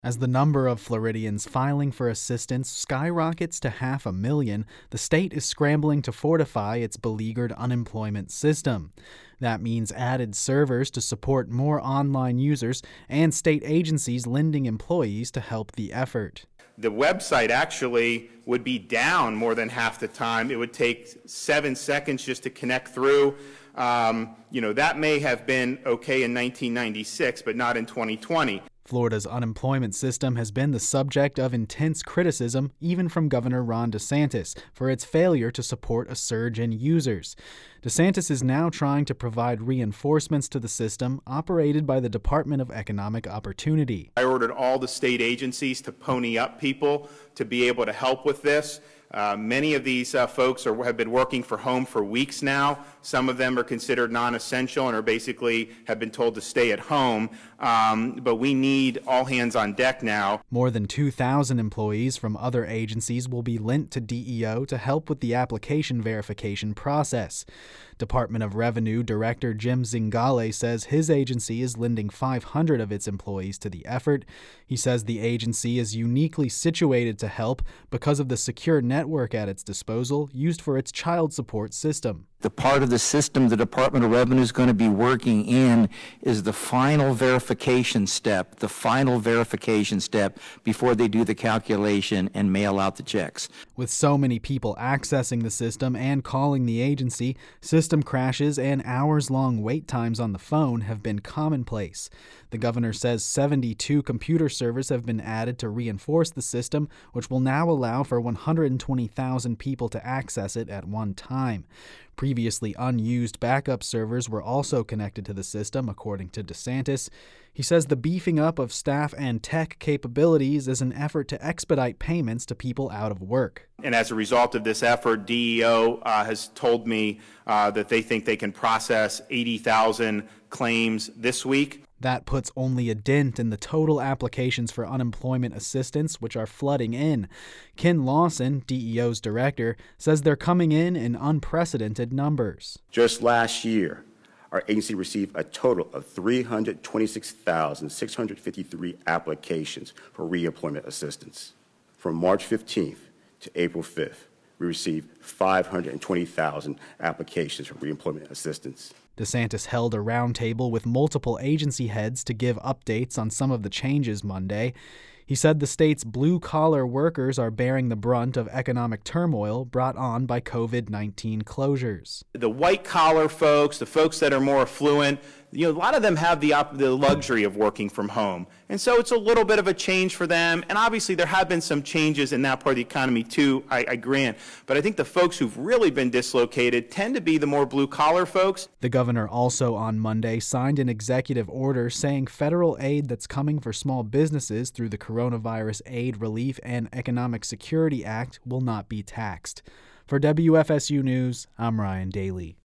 As the number of Floridians filing for assistance skyrockets to 500,000, the state is scrambling to fortify its beleaguered unemployment system. That means added servers to support more online users and state agencies lending employees to help the effort. The website actually would be down more than half the time. It would take 7 seconds just to connect through. That may have been okay in 1996, but not in 2020. Florida's unemployment system has been the subject of intense criticism, even from Governor Ron DeSantis, for its failure to support a surge in users. DeSantis is now trying to provide reinforcements to the system operated by the Department of Economic Opportunity. I ordered all the state agencies to pony up people to be able to help with this. Many of these folks have been working from home for weeks now. Some of them are considered non-essential and have been told to stay at home. But we need all hands on deck now. More than 2,000 employees from other agencies will be lent to DEO to help with the application verification process. Department of Revenue Director Jim Zingale says his agency is lending 500 of its employees to the effort. He says the agency is uniquely situated to help because of the secure network at its disposal used for its child support system. The part of the system the Department of Revenue is going to be working in is the final verification step before they do the calculation and mail out the checks. With so many people accessing the system and calling the agency, system crashes and hours-long wait times on the phone have been commonplace. The governor says 72 computer servers have been added to reinforce the system, which will now allow for 120,000 people to access it at one time. Previously unused backup servers were also connected to the system, according to DeSantis. He says the beefing up of staff and tech capabilities is an effort to expedite payments to people out of work. And as a result of this effort, DEO has told me that they think they can process 80,000 claims this week. That puts only a dent in the total applications for unemployment assistance, which are flooding in. Ken Lawson, DEO's director, says they're coming in unprecedented numbers. Just last year, our agency received a total of 326,653 applications for reemployment assistance. From March 15th to April 5th, we received 520,000 applications for reemployment assistance. DeSantis held a roundtable with multiple agency heads to give updates on some of the changes Monday. He said the state's blue-collar workers are bearing the brunt of economic turmoil brought on by COVID-19 closures. The white-collar folks, the folks that are more affluent, a lot of them have the luxury of working from home. And so it's a little bit of a change for them. And obviously there have been some changes in that part of the economy too, I grant. But I think the folks who've really been dislocated tend to be the more blue-collar folks. The governor also on Monday signed an executive order saying federal aid that's coming for small businesses through the Coronavirus Aid, Relief, and Economic Security Act will not be taxed. For WFSU News, I'm Ryan Daly.